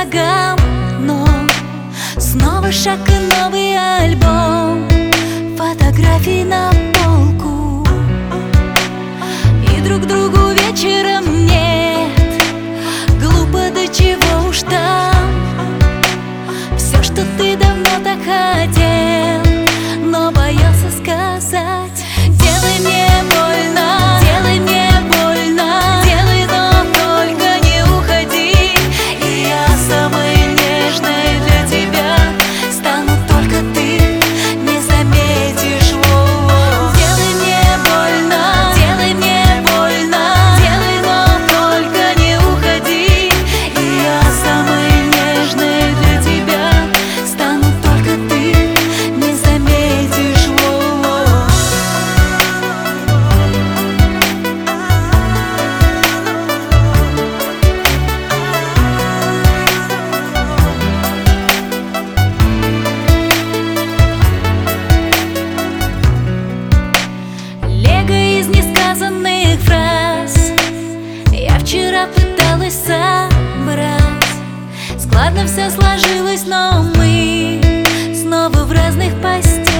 шагам, но снова шаг и новый альбом, фотографии на полку, и друг другу вечером нет. Глупо, до чего уж там. Все, что ты давно так хотел, но боялся сказать. Делай мне больно, делай мне больно, делай, но только не уходи. И я самой нежной для тебя стану, только ты не заметишь. Делай мне больно, делай мне больно, делай, но только не уходи. И я самой нежной для тебя стану, только ты не заметишь. Лего из несказанных фраз я вчера пыталась собрать. Складно все сложилось, но мы снова в разных постелях.